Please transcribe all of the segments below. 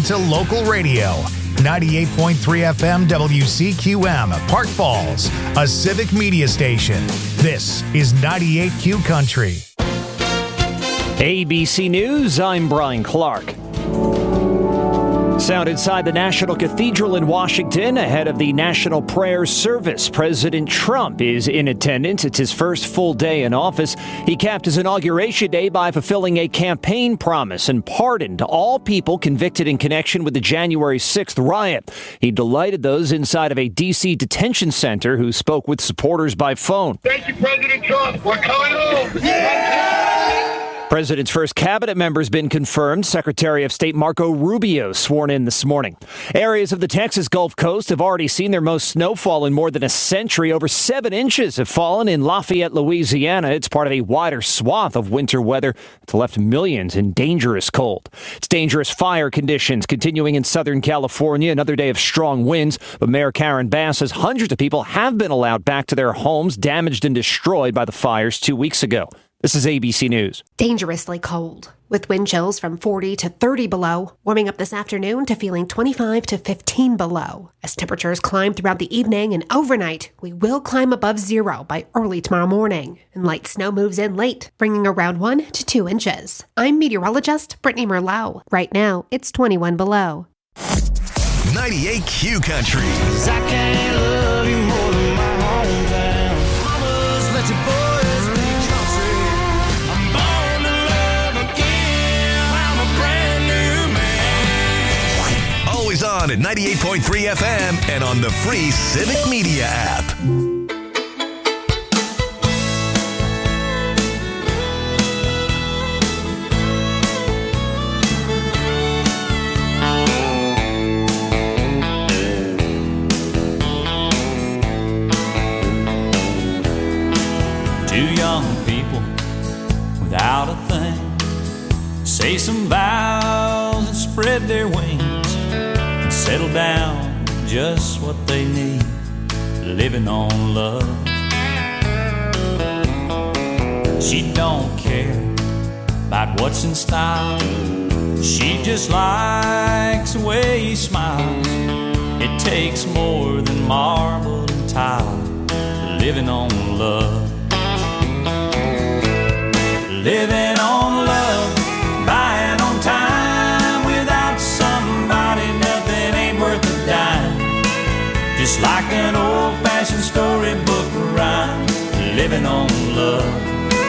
to local radio. 98.3 FM WCQM, Park Falls, a civic media station. This is 98Q Country. ABC News, I'm Brian Clark. Sound inside the National Cathedral in Washington ahead of the National Prayer Service. President Trump is in attendance. It's his first full day in office. He capped his inauguration day by fulfilling a campaign promise and pardoned all people convicted in connection with the January 6th riot. He delighted those inside of a D.C. detention center who spoke with supporters by phone. Thank you, President Trump. We're coming home. Yeah! President's first cabinet member has been confirmed. Secretary of State Marco Rubio sworn in this morning. Areas of the Texas Gulf Coast have already seen their most snowfall in more than a century. Over 7 inches have fallen in Lafayette, Louisiana. It's part of a wider swath of winter weather that's left millions in dangerous cold. It's dangerous fire conditions continuing in Southern California. Another day of strong winds. But Mayor Karen Bass says hundreds of people have been allowed back to their homes damaged and destroyed by the fires 2 weeks ago. This is ABC News. Dangerously cold, with wind chills from 40 to 30 below, warming up this afternoon to feeling 25 to 15 below. As temperatures climb throughout the evening and overnight, we will climb above zero by early tomorrow morning. And light snow moves in late, bringing around 1 to 2 inches. I'm meteorologist Brittany Merlot. Right now, it's 21 below. 98Q Country. I can't love you more than my hometown. Mamas, let your boys be country. I'm born to love again. I'm a brand new man. Always on at 98.3 FM and on the free Civic Media app. Two young people without a thing say some vows and spread their wings and settle down just what they need, living on love. She don't care about what's in style. She just likes the way he smiles. It takes more than marble and tile, living on love. Living on love, buying on time. Without somebody, nothing ain't worth a dime. Just like an old-fashioned storybook rhyme, living on love.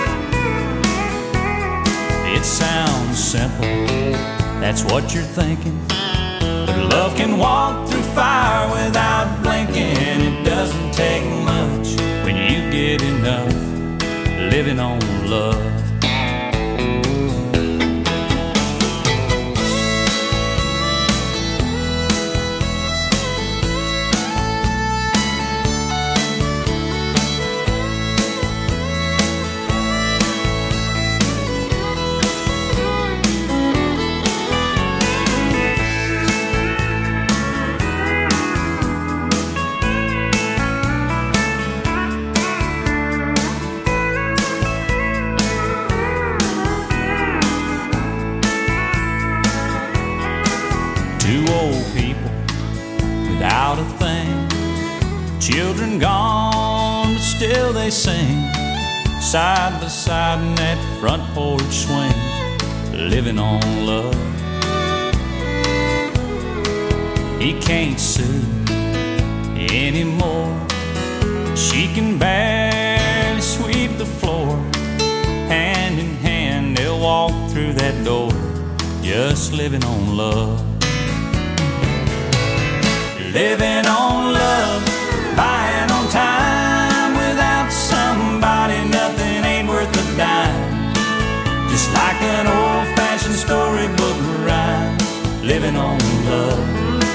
It sounds simple, that's what you're thinking. But love can walk through fire without blinking. It doesn't take much when you get enough, living on love. Without a thing, children gone, but still they sing, side by side in that front porch swing, living on love. He can't sue anymore. She can barely sweep the floor. Hand in hand they'll walk through that door, just living on love. Living on love, buying on time. Without somebody, nothing ain't worth a dime. Just like an old-fashioned storybook rhyme, living on love.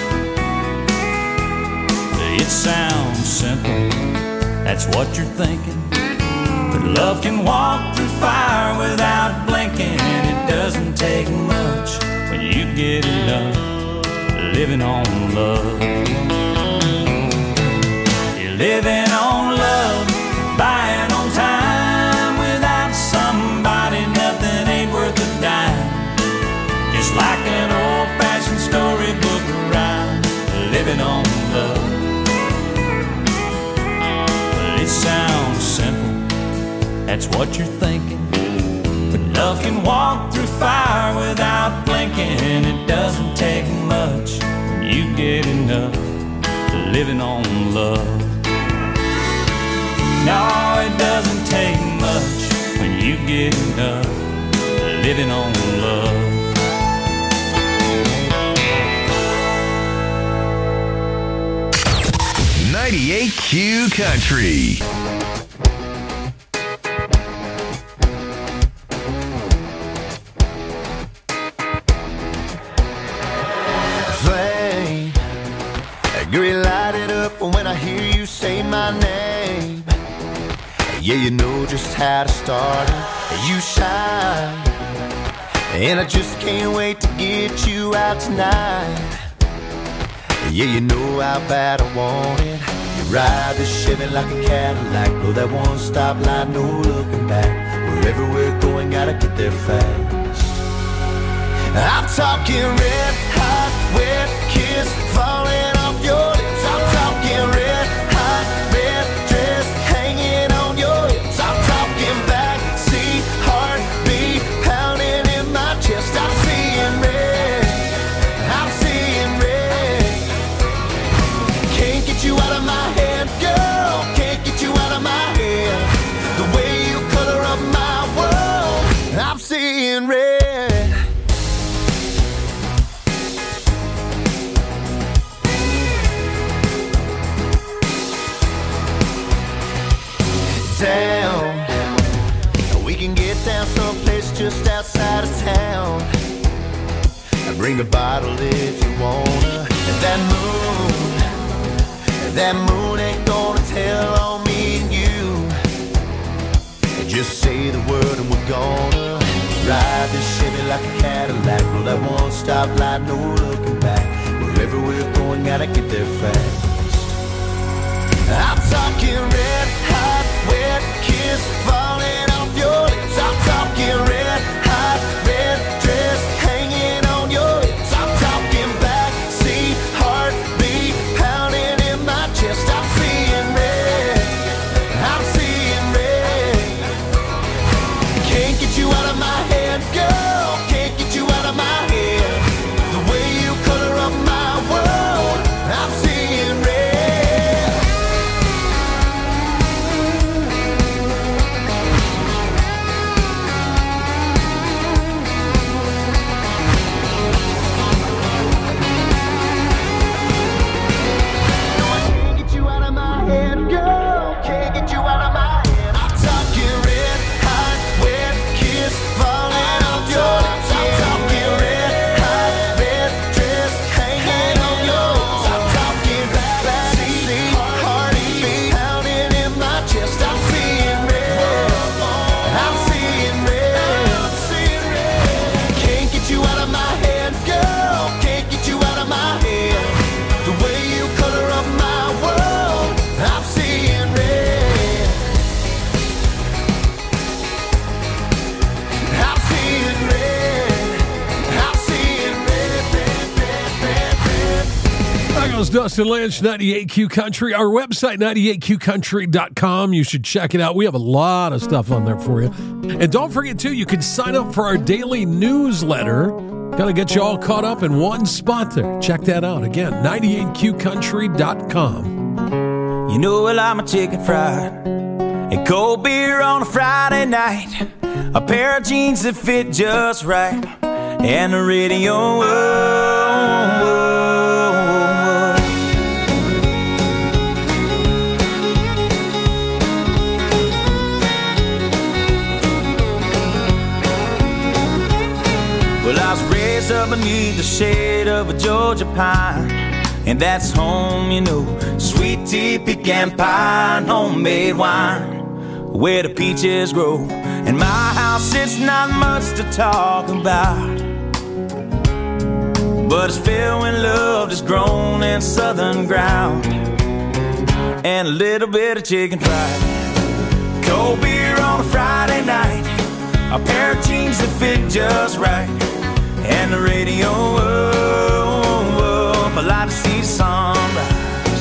It sounds simple, that's what you're thinking. But love can walk through fire without blinking. It doesn't take much when you get enough, living on love. You're living on love, buying on time. Without somebody, nothing ain't worth a dime. Just like an old-fashioned story love. Well, it sounds simple, that's what you're thinking. But love can walk through fire without blinking. It doesn't take much when you get enough living on love. No, it doesn't take much when you get enough living on love. 98Q Country. Flame, green light it up when I hear you say my name. Yeah, you know just how to start it. You shine, and I just can't wait to get you out tonight. Yeah, you know how bad I want it. You ride the Chevy like a Cadillac, blow that one stop light, no looking back. Wherever we're going, gotta get there fast. I'm talking red hot, wet kiss falling off your lips. I'm talking red hot, red dress hanging on your hips. I'm talking backseat heartbeat pounding in my chest. I'm seeing red, I'm seeing red. Can't get you out of my head, girl. Can't get you out of my head. The way you color up my world, I'm seeing red. Down, we can get down someplace just outside of town. Bring a bottle if you wanna. And that moon ain't gonna tell on me and you. Just say the word and we're gonna ride this Chevy like a Cadillac. Blow that one stop light, no looking back. Wherever we're going, gotta get there fast. I'm talking red hot, wet kiss falling off your lips. I'm talking red hot, red dress hanging on your hips. I'm talking backseat heartbeat pounding in my chest. I'm seeing red, I'm seeing red. Can't get you out of my head, girl. Can't get you out of my head. The way you color up my world, I'm seeing red. Dustin Lynch, 98Q Country. Our website, 98QCountry.com. You should check it out. We have a lot of stuff on there for you. And don't forget, too, you can sign up for our daily newsletter. Got to get you all caught up in one spot there. Check that out. Again, 98QCountry.com. You know I like my chicken fried and cold beer on a Friday night, a pair of jeans that fit just right, and the radio. Whoa, whoa. Well, I was raised up beneath the shade of a Georgia pine, and that's home, you know, sweet tea, pecan pie, and homemade wine, where the peaches grow. In my house, it's not much to talk about, but it's filled when love is grown in southern ground, and a little bit of chicken fried, cold beer on a Friday night, a pair of jeans that fit just right, and the radio. I like to see sunrise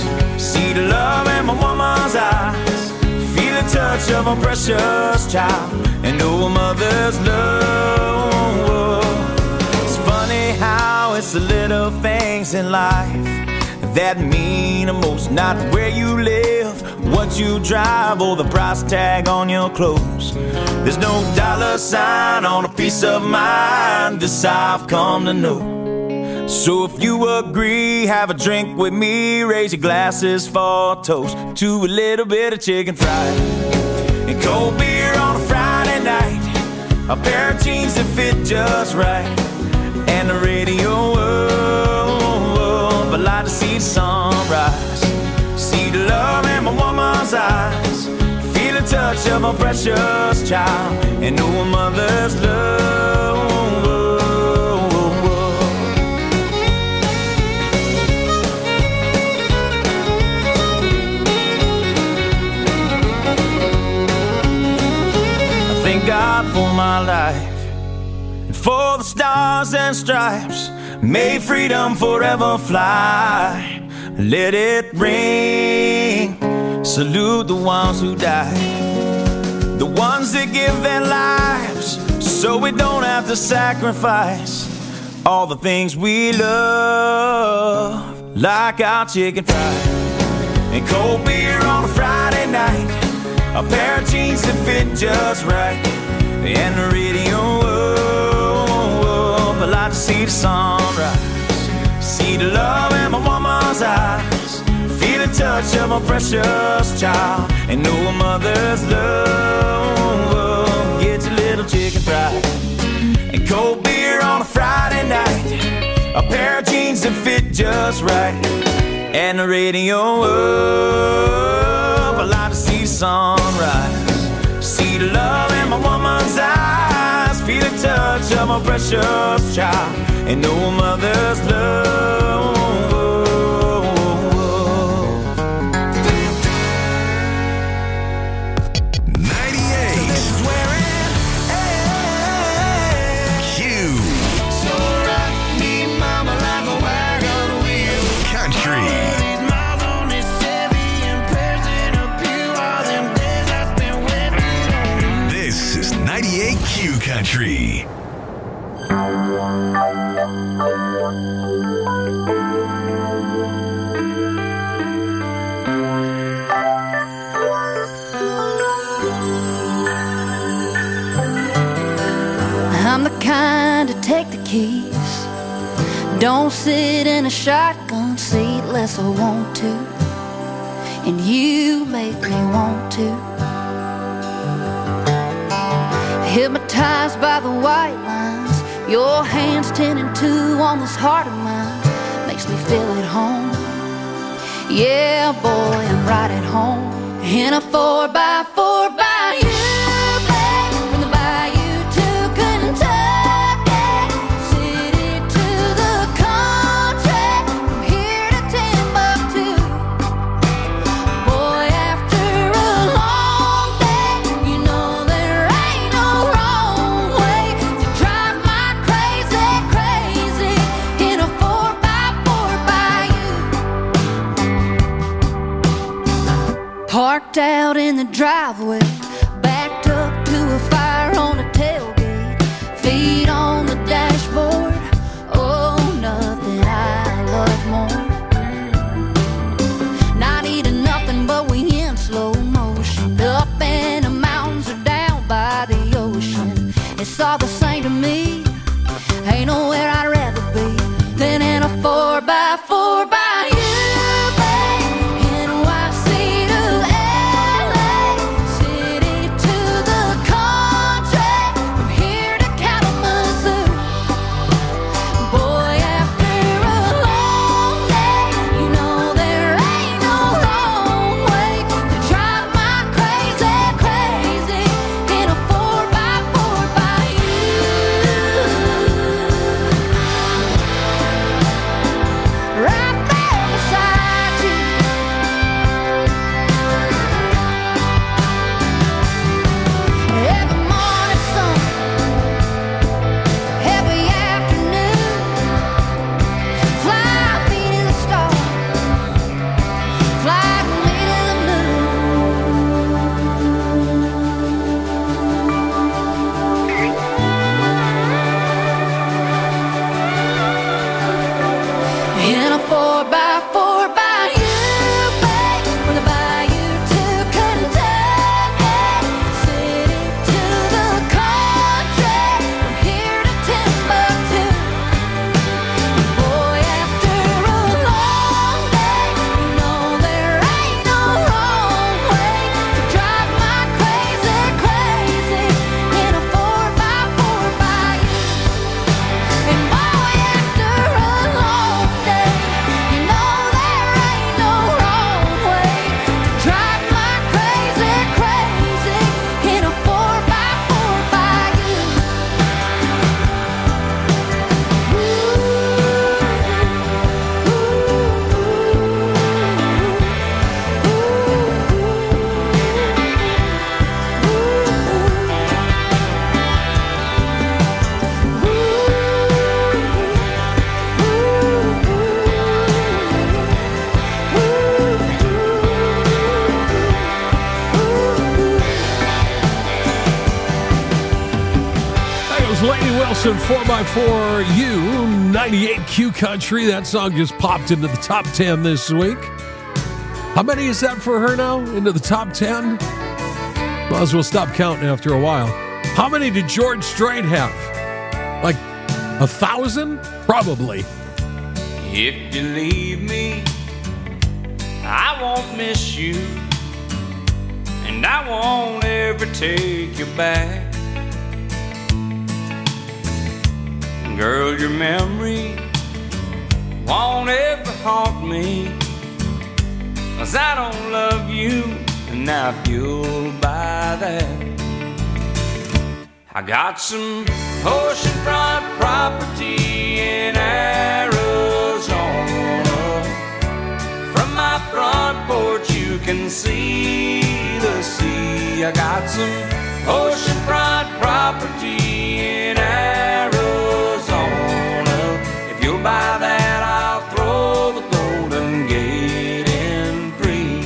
touch of a precious child and know a mother's love. It's funny how it's the little things in life that mean the most. Not where you live, what you drive, or the price tag on your clothes. There's no dollar sign on a piece of mind. This I've come to know. So if you agree, have a drink with me. Raise your glasses for a toast to a little bit of chicken fried and cold beer on a Friday night. A pair of jeans that fit just right, and the radio world. But like to see the sunrise, see the love in my woman's eyes, feel the touch of a precious child, and know a mother's love. Thank God for my life and for the stars and stripes. May freedom forever fly. Let it ring. Salute the ones who died, the ones that give their lives so we don't have to sacrifice all the things we love, like our chicken fried and cold beer on a Friday night. A pair of jeans that fit just right, and the radio world. But like to see the sunrise, see the love in my woman's eyes, feel the touch of a precious child, and know a mother's love. Get your little chicken fried and cold beer on a Friday night. A pair of jeans that fit just right, and the radio world. But like to see the sunrise, see the love in my woman's eyes, feel the touch of a precious child, and know a mother's love. 98. This is where it ends. Q. So rock me, mama, like a wagon wheel. Country. This is 98 Q Country. I'm the kind to take the keys, don't sit in a shotgun seat unless I want to, and you make me want to. Hypnotized by the white lines, your hands 10 and 2 on this heart of mine, makes me feel at home. Yeah, boy, I'm right at home in a 4x4 by you, babe, from the bayou to Kentucky, city to the country, from here to Timbuktu. Boy, after a long day, you know there ain't no wrong way to drive my crazy, crazy in a 4x4 by you. Parked out in the driveway, backed up to a fire on a tailgate, feet on the dashboard. Oh, nothing I love more. Not eating nothing, but we in slow motion, up in the mountains or down by the ocean. It's all the same to me. Ain't nowhere I'd rather be than in a 4x4 by you. Nelson, 4x4 98Q Country. That song just popped into the top 10 this week. How many is that for her now? Into the top 10? Might as well stop counting after a while. How many did George Strait have? Like 1,000? Probably. If you leave me, I won't miss you, and I won't ever take you back. Girl, your memory won't ever haunt me, 'cause I don't love you, and I feel by that. I got some oceanfront property in Arizona. From my front porch you can see the sea. I got some oceanfront property in Arizona. If you'll buy that, I'll throw the Golden Gate in free.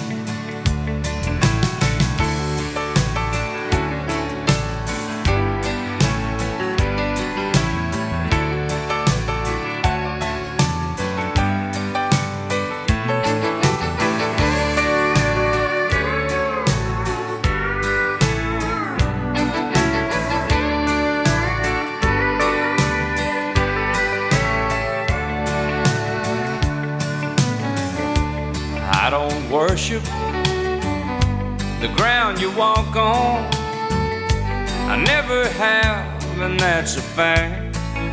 I don't worship the ground you walk on. I never have, and that's a fact.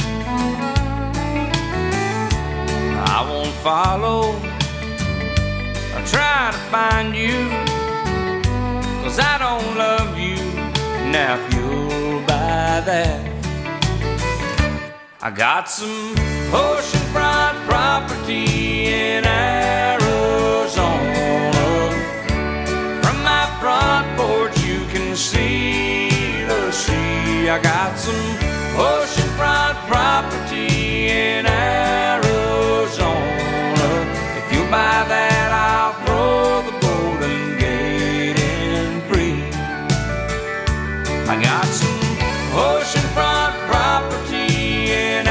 I won't follow or try to find you, 'cause I don't love you. Now if you'll buy that, I got some oceanfront property in Arizona. From my front porch you can see the sea. I got some oceanfront property in Arizona. If you buy that, I'll throw the Golden Gate in free. I got some oceanfront property in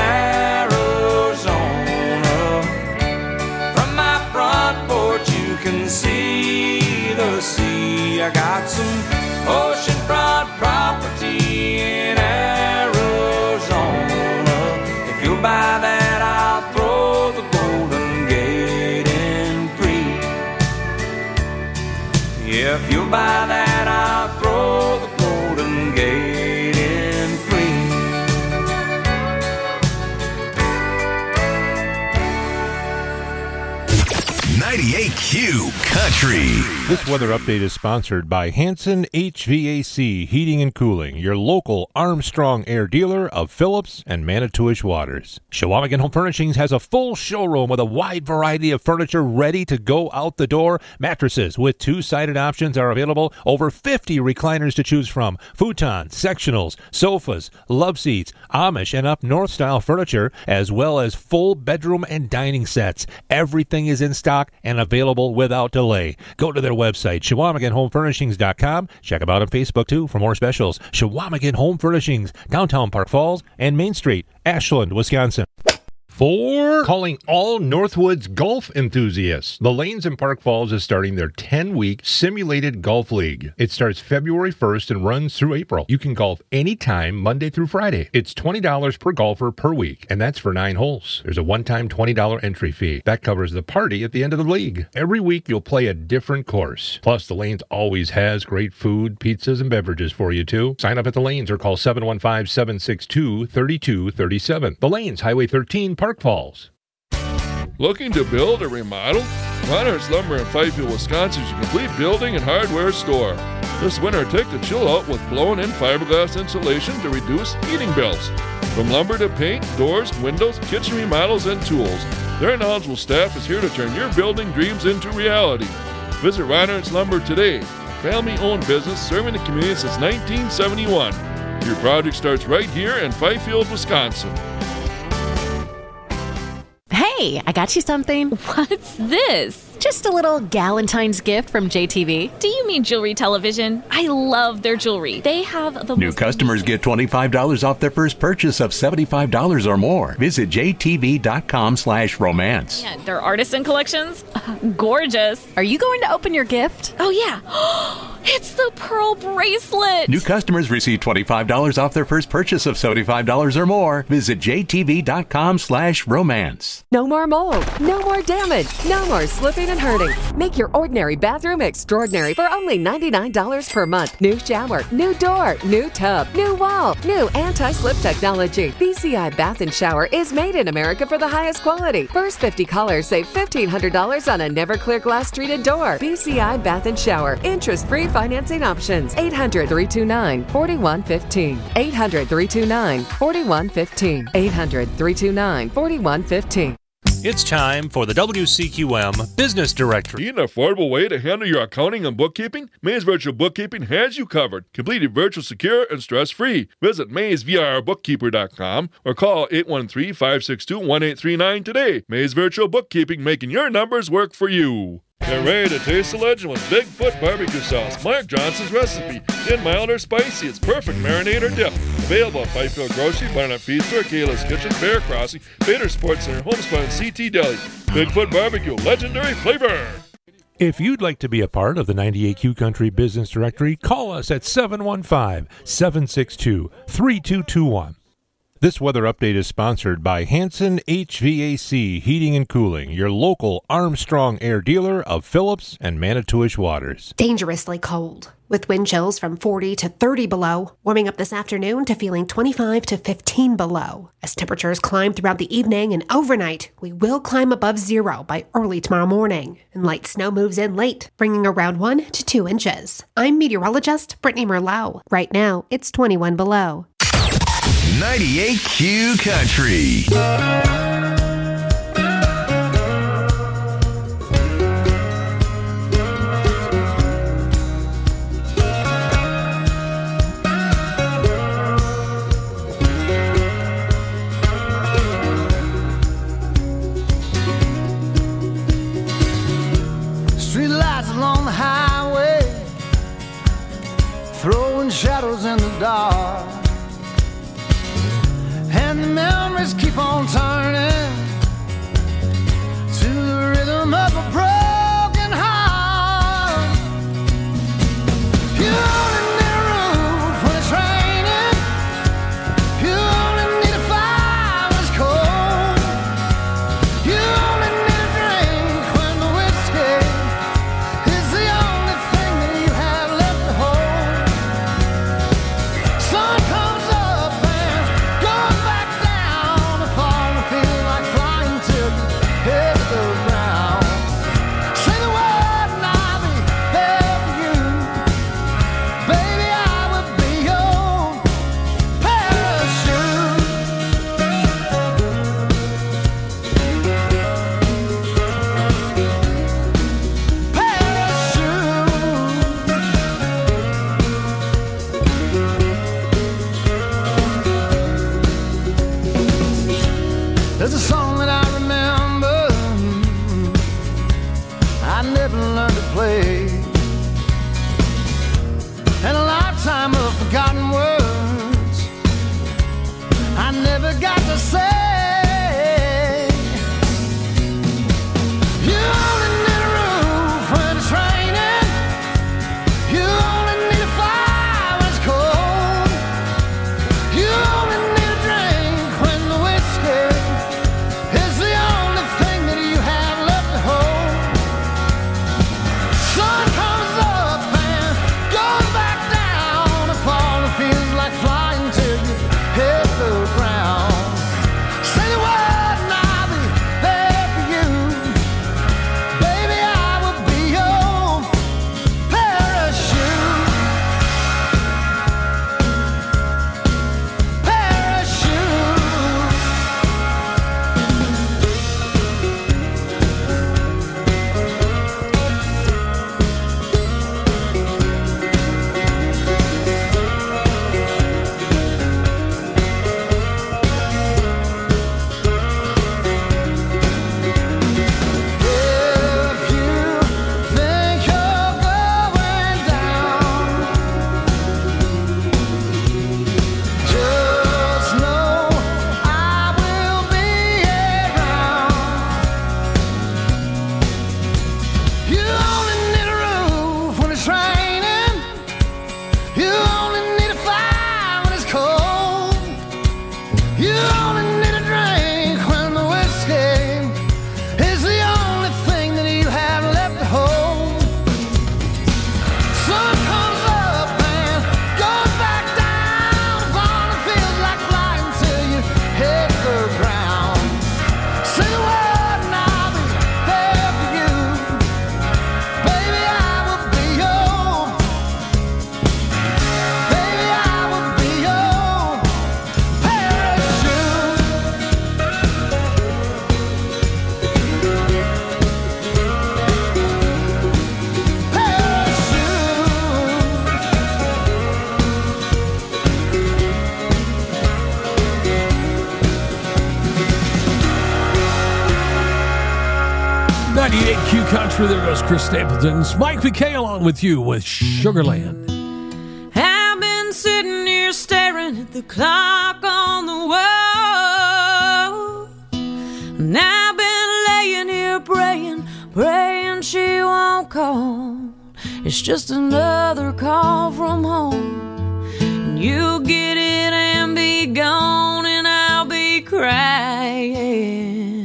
Arizona. From my front porch you can see the sea. I got some oceanfront property in Arizona. If you'll buy that, I'll throw the Golden Gate in free. Yeah, if you'll buy that, I'll throw the Golden Gate in free. 98Q Country. This weather update is sponsored by Hanson HVAC Heating and Cooling, your local Armstrong Air dealer of Phillips and Manitowish Waters. Chequamegon Home Furnishings has a full showroom with a wide variety of furniture ready to go out the door. Mattresses with two-sided options are available. Over 50 recliners to choose from. Futons, sectionals, sofas, love seats, Amish and up north style furniture, as well as full bedroom and dining sets. Everything is in stock and available without delay. Go to their website, ChequamegonHomeFurnishings.com. Check them out on Facebook, too, for more specials. Chequamegon Home Furnishings, downtown Park Falls and Main Street, Ashland, Wisconsin. For calling all Northwoods golf enthusiasts. The Lanes in Park Falls is starting their 10-week simulated golf league. It starts February 1st and runs through April. You can golf anytime, Monday through Friday. It's $20 per golfer per week, and that's for 9 holes. There's a one-time $20 entry fee. That covers the party at the end of the league. Every week, you'll play a different course. Plus, the Lanes always has great food, pizzas, and beverages for you, too. Sign up at the Lanes or call 715-762-3237. The Lanes, Highway 13, Park Falls. Looking to build or remodel? Reinhardt's Lumber in Fifield, Wisconsin is your complete building and hardware store. This winter, take the chill out with blown-in fiberglass insulation to reduce heating bills. From lumber to paint, doors, windows, kitchen remodels, and tools, their knowledgeable staff is here to turn your building dreams into reality. Visit Reinhardt's Lumber today, a family-owned business serving the community since 1971. Your project starts right here in Fifield, Wisconsin. Hey, I got you something. What's this? Just a little Galentine's gift from JTV. Do you mean Jewelry Television? I love their jewelry. They have the New customers get $25 off their first purchase of $75 or more. Visit jtv.com/romance. Yeah, their artisan collections, gorgeous. Are you going to open your gift? Oh yeah, it's the pearl bracelet. New customers receive $25 off their first purchase of $75 or more. Visit jtv.com/romance. No more mold, no more damage, no more slipping and hurting. Make your ordinary bathroom extraordinary for only $99 per month. New shower, new door, new tub, new wall, new anti-slip technology. BCI Bath and Shower is made in America for the highest quality. First 50 callers save $1,500 on a never clear glass treated door. BCI Bath and Shower. Interest-free financing options. 800-329-4115. 800-329-4115. 800-329-4115. It's time for the WCQM Business Directory. Need an affordable way to handle your accounting and bookkeeping? Maze Virtual Bookkeeping has you covered. Completely virtual, secure, and stress-free. Visit MazeVRBookkeeper.com or call 813-562-1839 today. Maze Virtual Bookkeeping, making your numbers work for you. Get ready to taste the legend with Bigfoot barbecue sauce. Mark Johnson's recipe. Get mild or spicy. It's perfect marinade or dip. Available at Fifield Grocery, Barnett Feed Store, Kayla's Kitchen, Bear Crossing, Bader Sports Center, Homespun, and CT Deli. Bigfoot barbecue, legendary flavor. If you'd like to be a part of the 98Q Country Business Directory, call us at 715-762-3221. This weather update is sponsored by Hanson HVAC Heating and Cooling, your local Armstrong Air dealer of Phillips and Manitowish Waters. Dangerously cold, with wind chills from 40 to 30 below, warming up this afternoon to feeling 25 to 15 below. As temperatures climb throughout the evening and overnight, we will climb above zero by early tomorrow morning, and light snow moves in late, bringing around 1 to 2 inches. I'm meteorologist Brittany Merlot. Right now, it's 21 below. 98Q Country. Street lights along the highway, throwing shadows in the dark. And the memories keep on turning to the rhythm of a broken heart. You only need a roof when it's raining. You only need a fire when it's cold. You only need a drink when the whiskey is the only thing that you have left to hold. Sun comes up and goes back down. The fall will feel like flying till you hit the ground. Say the word and I'll be there for you. Baby, I will be your parachute. There's a song that I remember I never learned to play, and a lifetime of forgotten words I never got to say. You only need a roof when it's raining. You only need a fire when it's cold. You only need a drink when the whiskey is the only thing that you have left to hold. Sun Country. There goes Chris Stapleton's. Mike McKay along with you with Sugarland. I've been sitting here staring at the clock on the wall, and I've been laying here praying she won't call. It's just another call from home, and you'll get it and be gone, and I'll be crying.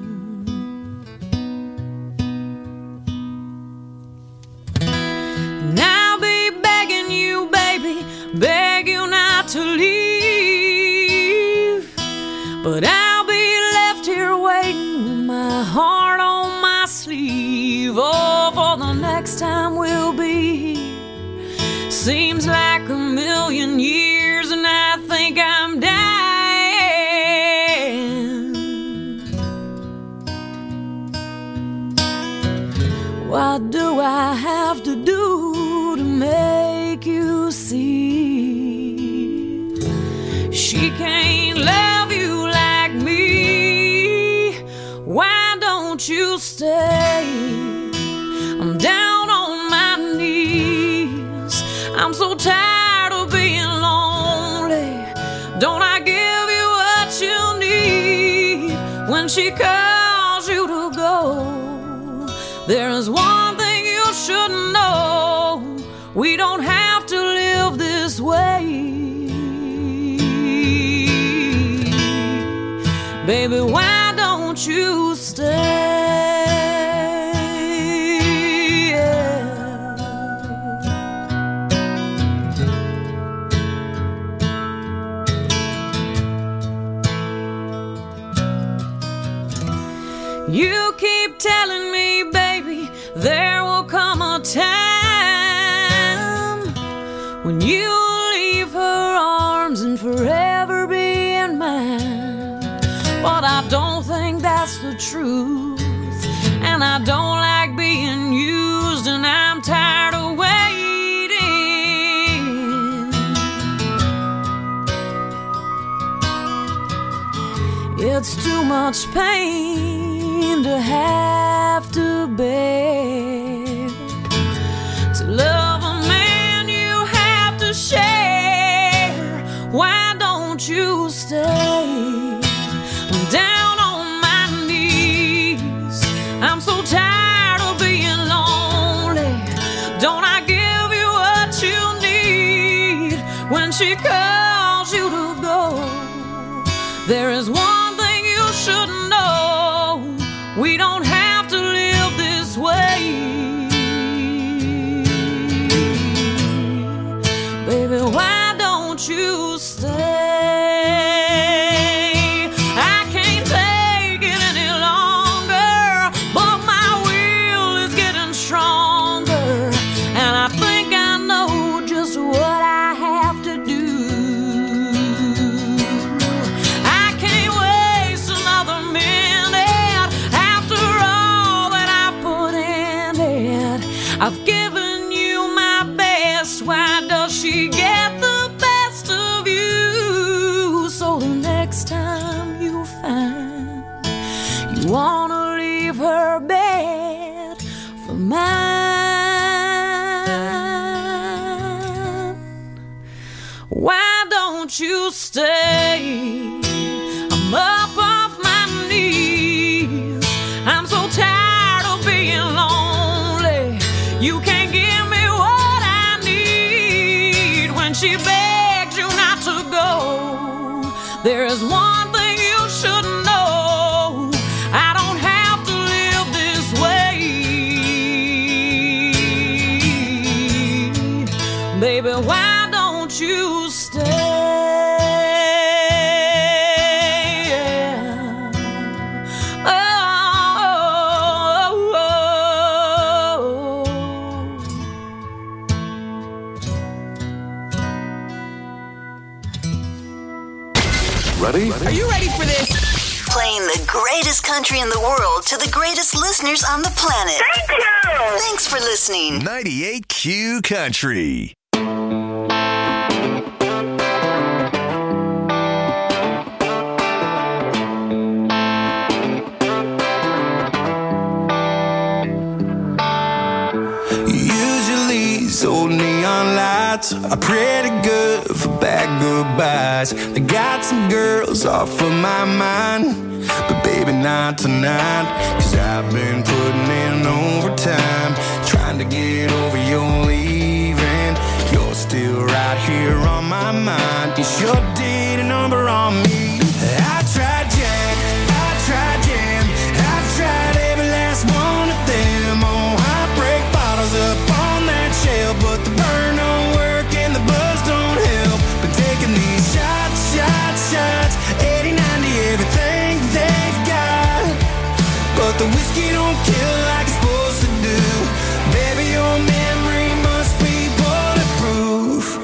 Beg you not to leave, but I'll be left here waiting with my heart on my sleeve. Oh, for the next time we'll be here. Seems like a million years, and I think I'm dying. What do I have to do to make you see? She can't love you like me. Why don't you stay? I'm down on my knees. I'm so tired of being lonely. Don't I give you what you need when she calls you to go? There is one thing you should know. We don't have to live this way. Baby, why don't you stay? You keep telling me, baby, there will come a time when you'll leave her arms and forever be in mine. But I don't think that's the truth, and I don't like being used, and I'm tired of waiting. It's too much pain to have to bear. To love a man you have to share. Why don't you stay? I'm down on my knees. I'm so tired of being lonely. Don't I give you what you need when she calls you to go? There is one thing you should know. We don't have to live this way. Baby, why don't you stay? I can't take it any longer, but my will is getting stronger, and I think I know just what I have to do. I can't waste another minute after all that I put in it. I've given you my best. Why does she get the best of you? So the next time you find you wanna leave her bed for mine, why don't you stay? I'm up off my knees. I'm so tired of being lonely. You can't give me what I need when she begs you not to go. There is one thing you should know. I don't have to live this way. Baby, why don't you stay? Ready? Are you ready for this? Playing the greatest country in the world to the greatest listeners on the planet. Thank you! Thanks for listening. 98Q Country. Usually these old neon lights are pretty good for bad goodbyes. I got some girls off of my mind, but baby not tonight. Cause I've been putting in overtime, trying to get over your leaving. You're still right here on my mind. You sure did a number on me. I tried Jack, I tried Jam, I've tried every last one of them. Oh, heartbreak bottles up on that shelf, but the burn don't work and the buzz don't help. Been taking these shots, shots, shots, 80, 90, everything they've got, but the whiskey don't kill like it's supposed to do. Baby, your memory must be bulletproof.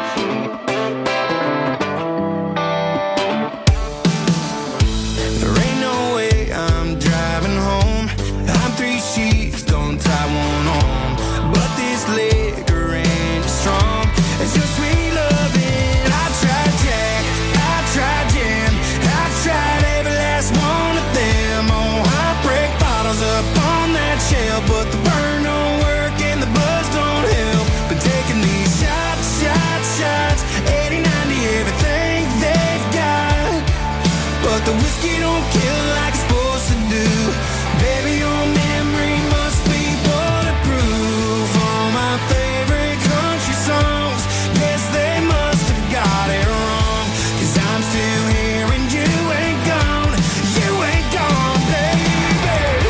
There ain't no way I'm driving home. I'm 3 sheets, don't tie one on, but this liquor ain't as strong as your sweet loving. I tried Jack, I tried Jam, I've tried every last one of them. Oh, heartbreak bottles up on that shelf, but the burn don't work and the buzz don't help. Been taking these shots, shots, shots, 80, 90, everything they've got, but the whiskey don't kill like it's supposed to do. Baby, your memory must be bulletproof. All my favorite country songs, yes, they must have got it wrong. Cause I'm still here and you ain't gone. You ain't gone, baby.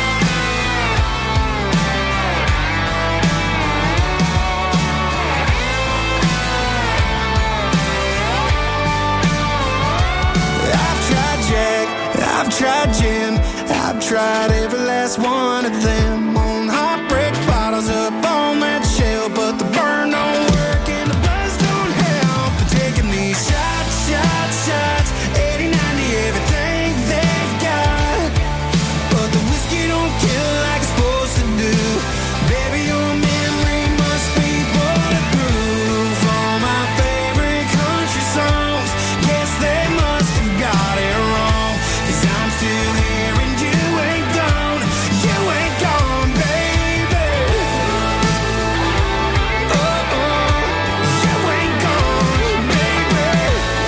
I've tried Jack, I've tried Jim, I've tried every last one of them. On heartbreak bottles up on that shelf, but the burn don't work and the buzz don't help. But taking these shots, shots, shots, 80, 90, everything they've got, but the whiskey don't kill like it's supposed to do. Baby, your memory must be bulletproof. All my favorite country songs, yes, they must have got it wrong. Cause I'm still here and you ain't gone. You ain't gone, baby. Oh, oh, you ain't gone, baby.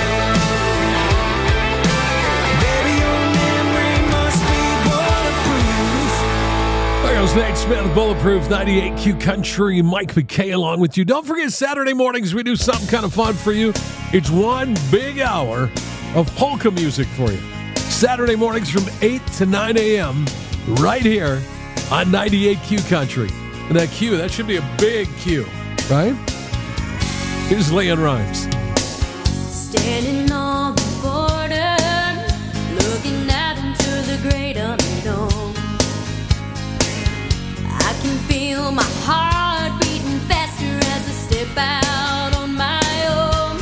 Baby, your memory must be bulletproof. There goes Nate Smith, Bulletproof 98Q Country. Mike McKay along with you. Don't forget, Saturday mornings we do something kind of fun for you. It's 1 big hour of polka music for you. Saturday mornings from 8 to 9 a.m. right here on 98Q Country. And that Q, that should be a big Q, right? Here's Leanne Rhymes. Standing on the border, looking out into the great unknown. I can feel my heart beating faster as I step out on my own.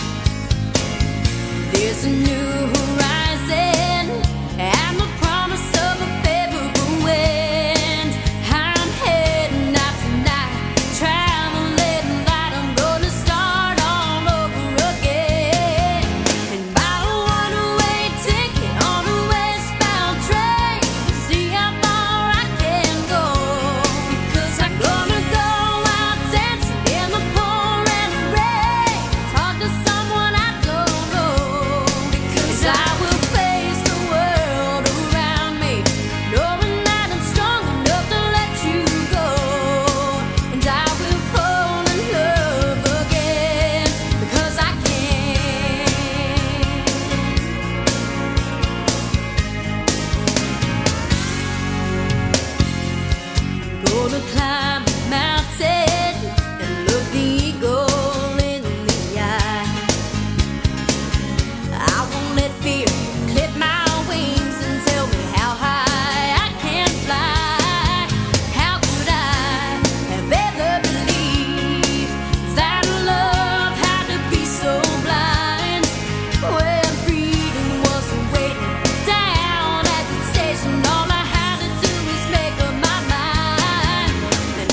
There's a new horizon and the promise of a favorable wind. I'm heading out tonight, traveling light. I'm gonna start all over again and buy a one-way ticket on a westbound train. See how far I can go, because I'm gonna go out dancing in the pouring rain. Talk to someone I don't know, because I will face the world around me, knowing that I'm strong enough to let you go. And I will fall in love again, because I can. Gonna climb a mountain and look the eagle in the eye. I won't let fear clip my wings and tell me how high I can fly. How could I have ever believed that love had to be so blind, when freedom wasn't waiting down at the station? All I had to do was make up my mind, and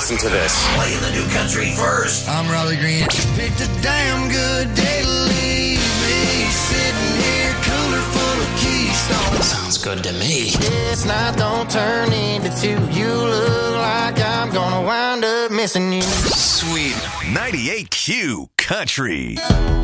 Listen to this. Playing the new country first. I'm Raleigh Green. Picked a damn good day to leave me. Sitting here, cooler full of Keystone. Sounds good to me. This night don't turn into two. You look like I'm gonna wind up missing you. Sweet 98Q Country.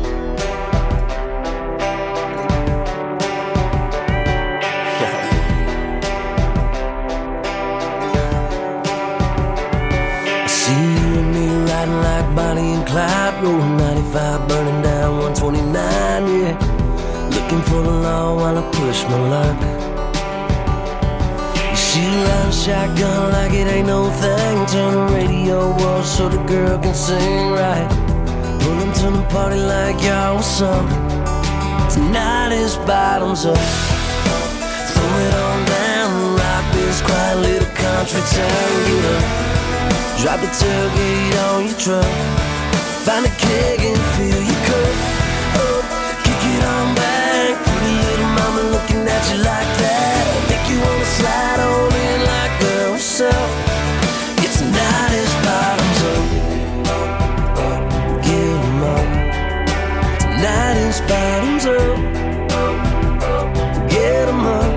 See you and me riding like Bonnie and Clyde, rolling 95, burning down 129, yeah. Looking for the law while I push my luck. She loves shotgun like it ain't no thing. Turn the radio off so the girl can sing right. Pull them to the party like y'all was some. Tonight is bottoms up. Throw it on down, rock this quiet little country town. Get up. Drop the tailgate on your truck. Find a keg and fill your cup up. Kick it on back. Pretty little mama looking at you like that. Make you wanna slide on in like, girl, what's up? It's tonight is bottoms up. Get 'em up. Tonight is bottoms up. Get 'em up.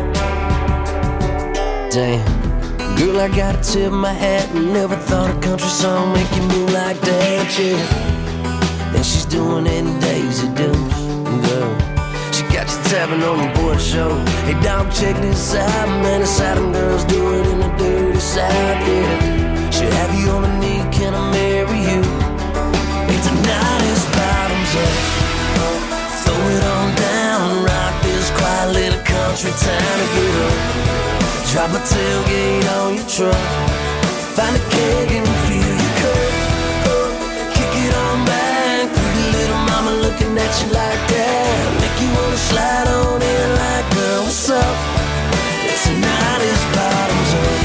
Damn. Girl, I gotta tip my hat. Never thought a country song make you move like that, yeah. And she's doing it in Daisy Dukes, girl. She got you tapping on the board show. Hey, dog, check this out, man. It's how them girls do it in the dirty side, yeah. She'll have you on a knee, can I marry you? Hey, tonight is bottoms up. Throw it on down, rock this quiet little country town to get up. Drop a tailgate on your truck. Find a keg and fill your cup up. Kick it on back. Pretty little mama looking at you like that. Make you wanna slide on in like, girl, what's up? Tonight is bottoms up.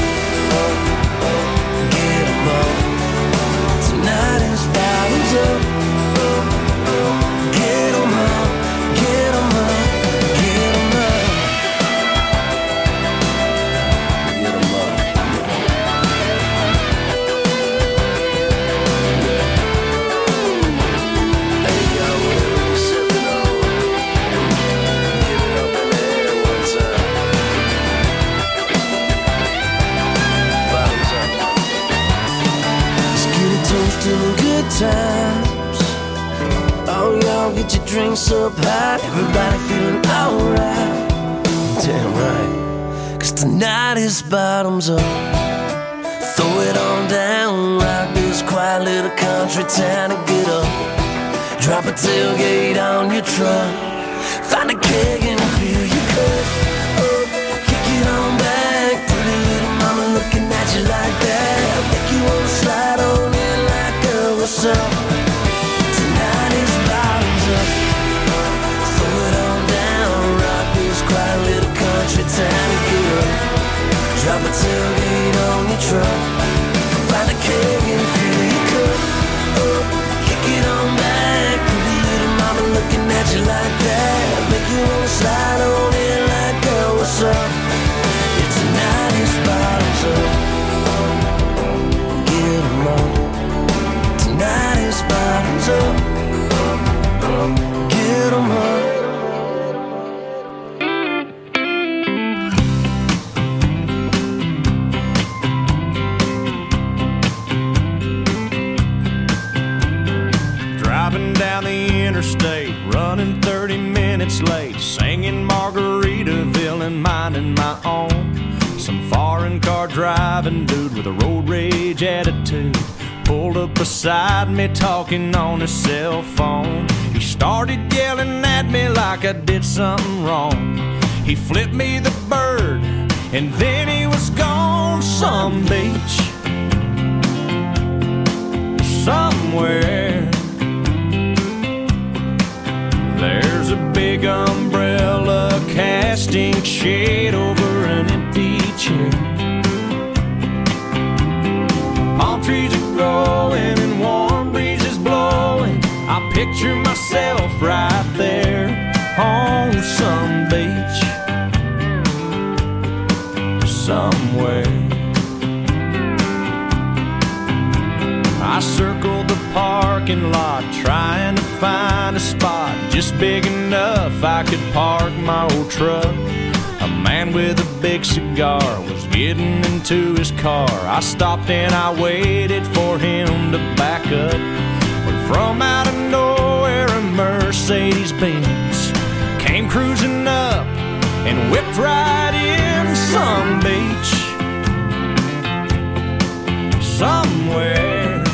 Get 'em up. Tonight is bottoms up. Get 'em up. Get 'em up. Get 'em up. To the good times. Oh, y'all get your drinks up high. Everybody feeling alright. Damn right. Cause tonight is bottoms up. Throw it on down. Rock this quiet little country town and get up. Drop a tailgate on your truck. Find a keg and fill your cup up. Kick it on back. Pretty little mama looking at you like that. Make you wanna slide on in like, girl, what's up? Tonight is bottoms up. Throw it on down. Rock this quiet little country town and get up. Drop a tailgate on your truck. Find a keg and fill your cup up. Kick it on back. Pretty little mama looking at you like that. Make you wanna slide on in like, girl, what's up? It's tonight is bottoms up. Get 'em up. Tonight is bottoms up. Get 'em up. Driving down the interstate, running 30 minutes late, singing Margaritaville and minding my own. Some foreign car driving dude with a road rage attitude pulled up beside me talking on his cell phone. He started yelling at me like I did something wrong. He flipped me the bird and then he was gone. Some beach somewhere. There's a big umbrella casting shade over an empty chair. Palm trees are growing and warm breezes blowing. I picture myself right there on some beach somewhere. big enough I could park my old truck. A man with a big cigar was getting into his car. I stopped and I waited for him to back up. When from out of nowhere a Mercedes-Benz came cruising up and whipped right in some beach somewhere.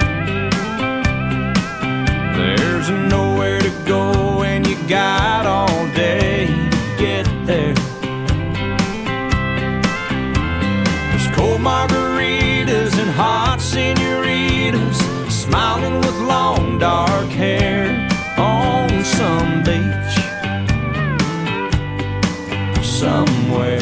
There's nowhere to go and you got all day to get there. There's cold margaritas and hot senoritas smiling with long dark hair on some beach somewhere.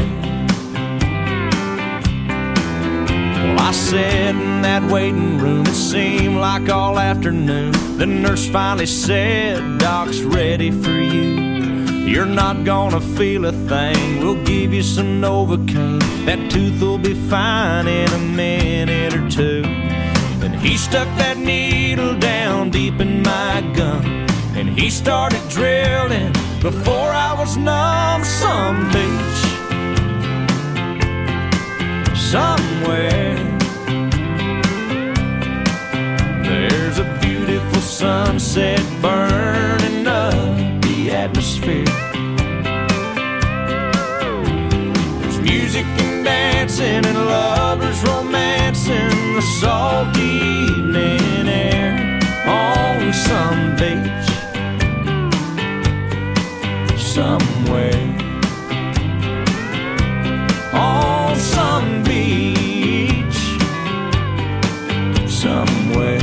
Well, I sat in that waiting room, it seemed like all afternoon. The nurse finally said, "Doc's ready for you. You're not gonna feel a thing. We'll give you some Novocaine. That tooth will be fine in a minute or two." And he stuck that needle down deep in my gum, and he started drilling before I was numb. Some beach somewhere. There's a beautiful sunset burning up the atmosphere. There's music and dancing and lovers romancing the salty evening air on some beach somewhere. On some beach somewhere.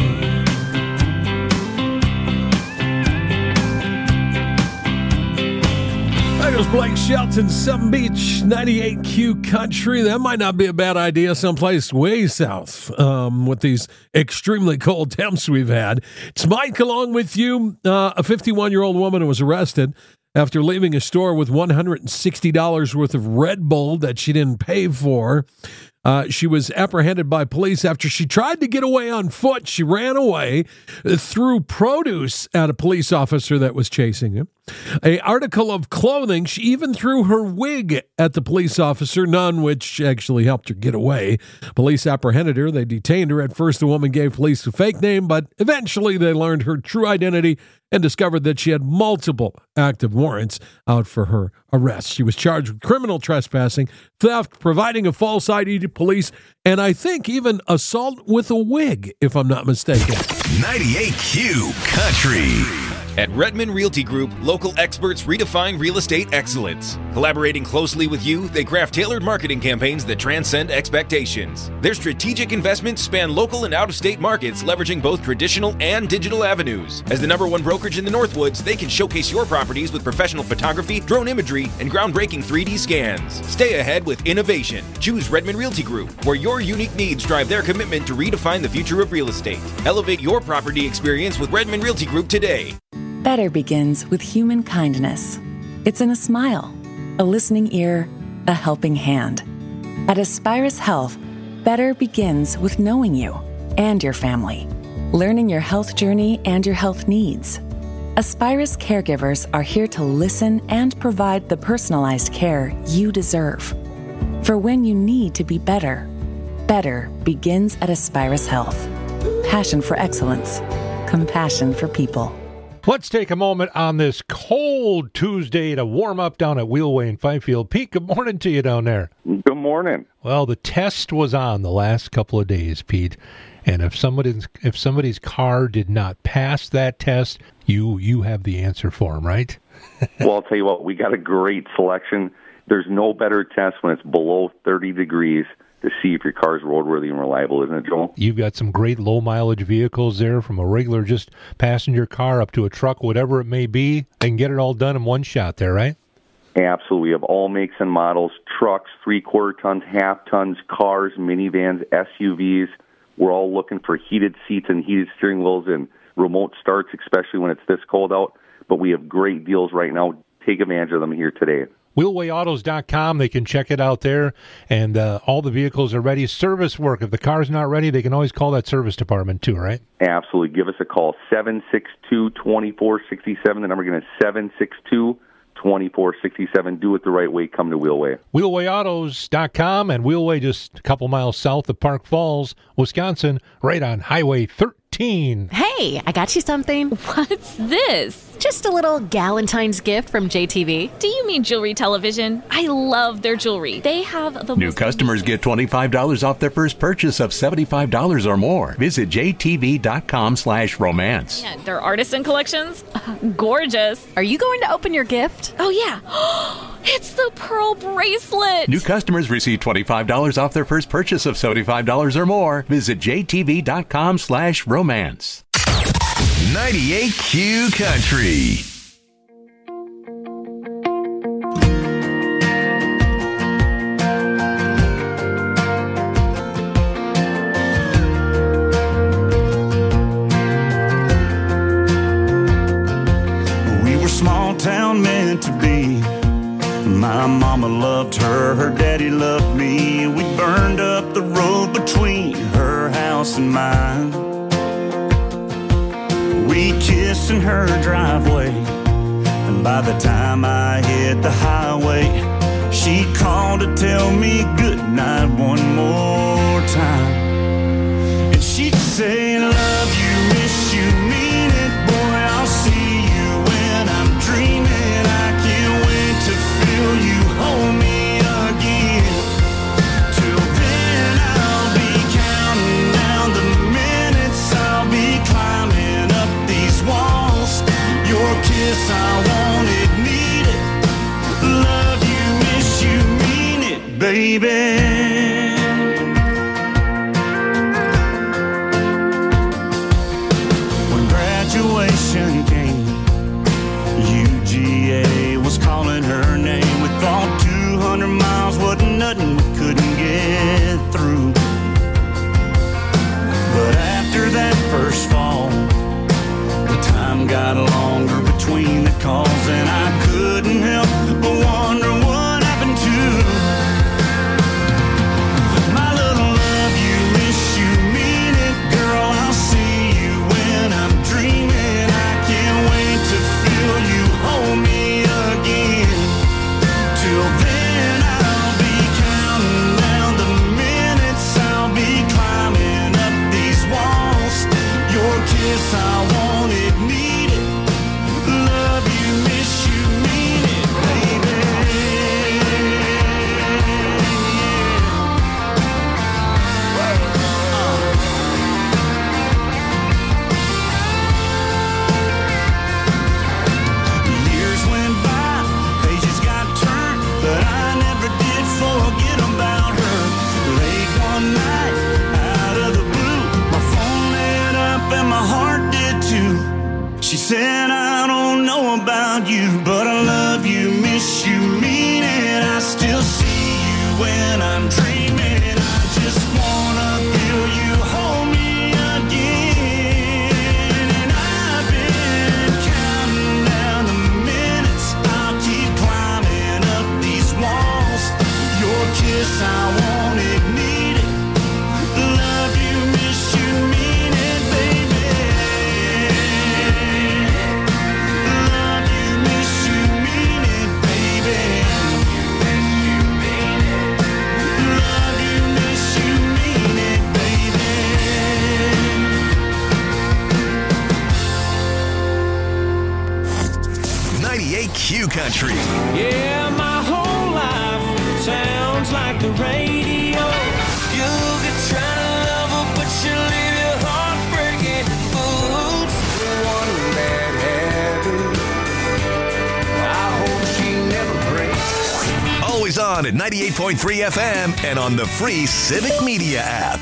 That goes Blake Shelton, Some Beach, 98Q Country. That might not be a bad idea someplace way south with these extremely cold temps we've had. It's Mike along with you. A 51-year-old woman was arrested after leaving a store with $160 worth of Red Bull that she didn't pay for. She was apprehended by police after she tried to get away on foot. She ran away, threw produce at a police officer that was chasing him. An article of clothing, she even threw her wig at the police officer, none which actually helped her get away. Police apprehended her. They detained her. At first, the woman gave police a fake name, but eventually they learned her true identity and discovered that she had multiple active warrants out for her arrest. She was charged with criminal trespassing, theft, providing a false ID to police, and I think even assault with a wig, if I'm not mistaken. 98Q Country. At Redmond Realty Group, local experts redefine real estate excellence. Collaborating closely with you, they craft tailored marketing campaigns that transcend expectations. Their strategic investments span local and out-of-state markets, leveraging both traditional and digital avenues. As the #1 brokerage in the Northwoods, they can showcase your properties with professional photography, drone imagery, and groundbreaking 3D scans. Stay ahead with innovation. Choose Redmond Realty Group, where your unique needs drive their commitment to redefine the future of real estate. Elevate your property experience with Redmond Realty Group today. Better begins with human kindness. It's in a smile, a listening ear, a helping hand. At Aspirus Health, better begins with knowing you and your family, learning your health journey and your health needs. Aspirus caregivers are here to listen and provide the personalized care you deserve. For when you need to be better, better begins at Aspirus Health. Passion for excellence, compassion for people. Let's take a moment on this cold Tuesday to warm up down at Wheelway in Fifield. Pete, good morning to you down there. Good morning. Well, the test was on the last couple of days, Pete. And if somebody's car did not pass that test, you have the answer for them, right? Well, I'll tell you what, we got a great selection. There's no better test when it's below 30 degrees to see if your car's roadworthy and reliable, isn't it, Joel? You've got some great low-mileage vehicles there, from a regular just passenger car up to a truck, whatever it may be. They can get it all done in one shot there, right? Absolutely. We have all makes and models, trucks, 3/4 tons, half tons, cars, minivans, SUVs. We're all looking for heated seats and heated steering wheels and remote starts, especially when it's this cold out. But we have great deals right now. Take advantage of them here today. wheelwayautos.com. They can check it out there, and all the vehicles are ready. Service work, if the car's not ready, they can always call that service department too, right? Absolutely. Give us a call, 762-2467. The number again is 762-2467. Do it the right way. Come to Wheelway. Wheelwayautos.com, and Wheelway just a couple miles south of Park Falls, Wisconsin, right on Highway 13. Hey, I got you something. What's this? Just a little Galentine's gift from JTV. Do you mean jewelry television? I love their jewelry. They have the New most customers get $25 off their first purchase of $75 or more. Visit jtv.com/romance. Yeah, their artisan collections. Gorgeous. Are you going to open your gift? Oh, yeah. It's the pearl bracelet. New customers receive $25 off their first purchase of $75 or more. Visit jtv.com/romance. 98Q Country. We were small town meant to be. My mama loved her, her daddy loved me. We burned up the road between her house and mine. We kissed in her driveway, and by the time I hit the highway, she called to tell me goodnight one more time. And she'd say, love you, miss you, mean it, boy, I'll see you when I'm dreaming. I can't wait to feel you hold me again. Till then I'll be counting down the minutes, I'll be climbing up these walls. Your kiss, I want it, need it. Love you, miss you, mean it, baby. When graduation came, UGA was calling her name. We thought 200 miles wasn't nothing we couldn't get through. But after that first fall, the time got longer between the calls, and I couldn't help but wonder what happened to my little love you, miss you, mean it, girl, I'll see you when I'm dreaming. I can't wait to feel you hold me again. Till then I'll be counting down the minutes, I'll be climbing up these walls. Your kiss, I want it, need it. Love you, miss you, mean it, baby. Years went by, pages got turned, but I never did forget about her. Late one night, out of the blue, my phone lit up and my heart did too. She said, I don't know about you, but I love you, miss you, mean it. I still see you when I'm dreaming. I just wanna feel you hold me again. And I've been counting down the minutes, I'll keep climbing up these walls. Your kiss, I want it, need it. Love you, miss you, mean it, baby. Love you, miss you, mean it, baby. Love you, miss you, mean it, baby. 98Q Country. Yeah, my whole life sounds like the radio. You could try to love her, but she'll leave your heart breaking. Oops, one bad habit. I hope she never breaks. Always on at 98.3 FM and on the free Civic Media app.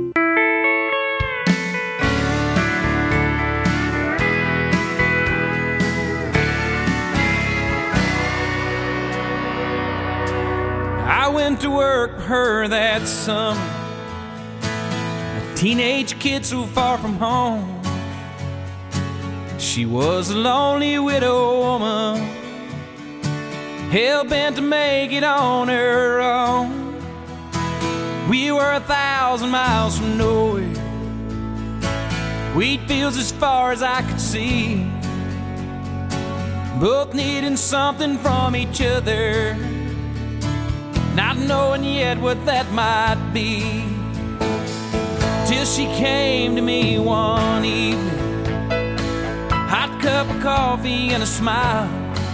I went to work for her that summer. A teenage kid so far from home. She was a lonely widow woman. hell-bent to make it on her own. We were 1,000 miles from nowhere, wheat fields as far as I could see, both needing something from each other, not knowing yet what that might be. Till she came to me one evening, hot cup of coffee and a smile,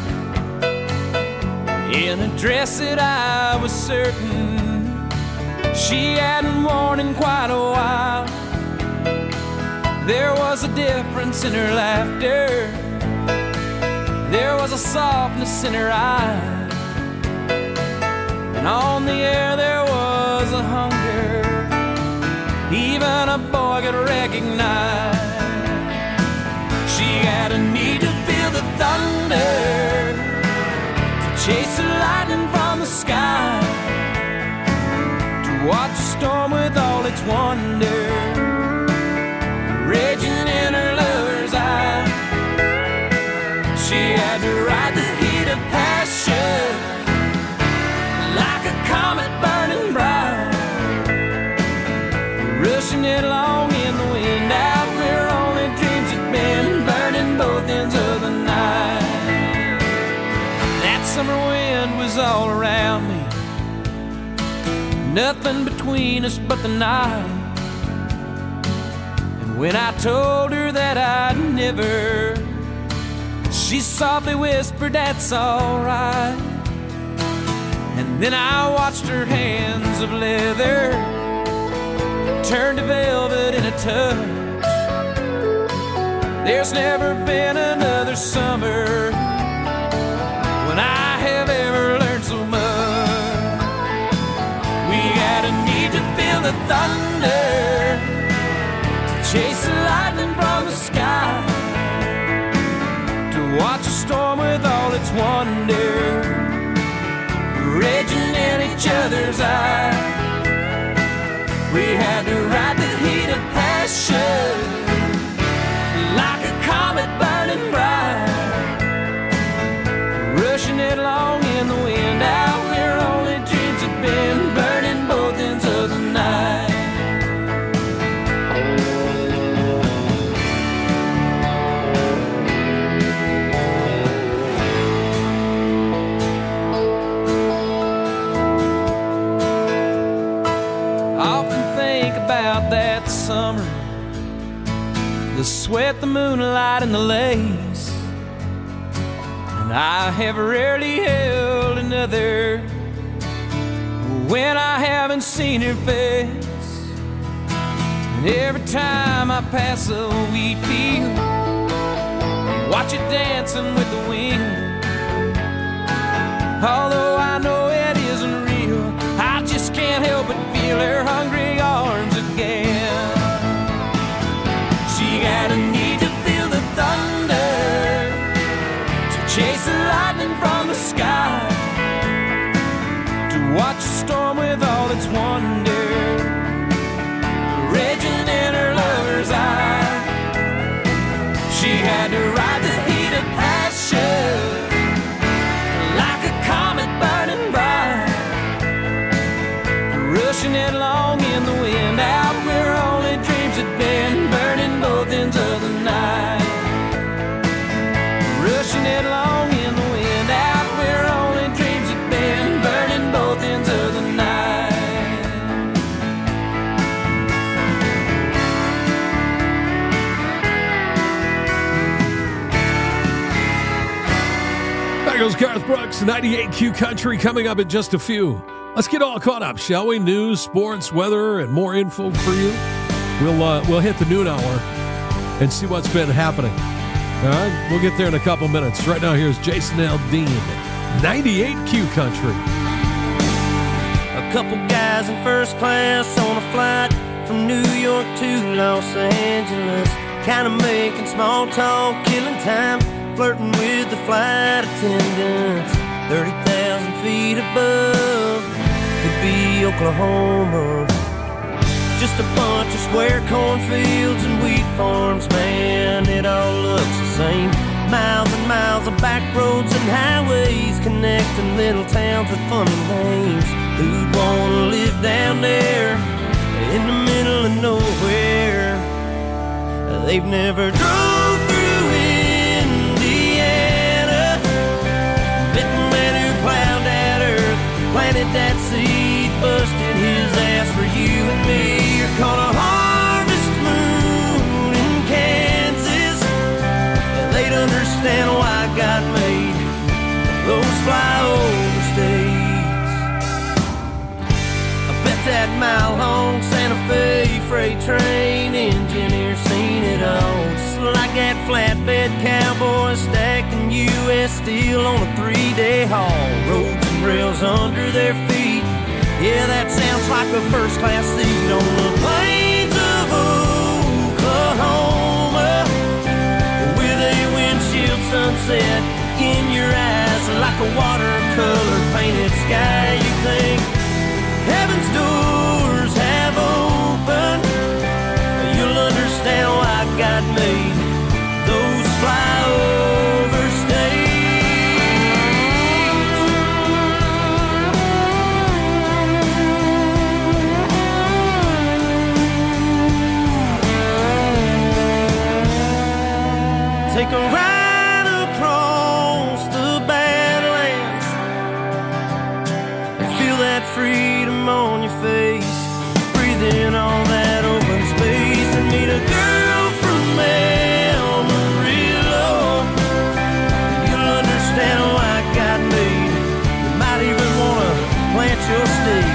in a dress that I was certain she hadn't worn in quite a while. There was a difference in her laughter, there was a softness in her eye, and on the air there was a hunger even a boy could recognize. She had a need to feel the thunder, to chase the lightning from the sky, to watch a storm with all its wonder raging in her lover's eye. She had to ride the heat of passion like a comet burning bright, rushing it along in the wind out where only dreams had been, burning both ends of the night. That summer wind was all around me, nothing between us but the night. And when I told her that I'd never, she softly whispered, "That's alright." And then I watched her hands of leather turn to velvet in a touch. There's never been another summer when I have ever learned so much. We had a need to feel the thunder, to chase the lightning from the sky, to watch a storm with all its wonder raging in each other's eyes. We had to ride the heat of passion like a comet burning bright, rushing it along in the wind out where only dreams had been, burning both ends of the night. About that summer, the sweat, the moonlight, and the lace, and I have rarely held another when I haven't seen her face. And every time I pass a wheat field, watch it dancing with the wind, although I know it isn't real, I just can't help but feel her hungry arms again. She had a need to feel the thunder, to chase the lightning from the sky, to watch a storm with all its wonder raging in her lover's eye. She had to ride the heat of passion like a comet burning bright, rushing it along in the wind out where only dreams had been, burning both ends of the night, rushing it along in the wind out where only dreams had been, burning both ends of the night. There goes Garth Brooks, 98Q Country, coming up in just a few. Let's get all caught up, shall we? News, sports, weather, and more info for you. We'll hit the noon hour and see what's been happening. All right, we'll get there in a couple minutes. Right now, here's Jason Aldean, 98Q Country. A couple guys in first class on a flight from New York to Los Angeles, kind of making small talk, killing time, flirting with the flight attendants. 30,000 feet above could be Oklahoma. Just a bunch of square cornfields and wheat farms, man, it all looks the same. Miles and miles of back roads and highways connecting little towns with funny names. Who'd wanna live down there in the middle of nowhere? They've never drove through Indiana, met the man who plowed that earth, planted that seed, busted his ass for you and me. You're caught a harvest moon in Kansas. They'd understand why God made those flyover states. I bet that mile-long Santa Fe freight train engineer seen it all. Just like that flatbed cowboy stacking U.S. steel on a 3-day haul. Roads and rails under their feet. Yeah, that sounds like a first-class seat on the plains of Oklahoma, with a windshield sunset in your eyes like a watercolor painted sky. You think heaven's doors have opened, you'll understand why God made those flyover states. Take a ride across the Badlands and feel that freedom on your face. Breathe in all that open space and meet a girl from Amarillo. You'll understand why God made. You might even want to plant your stake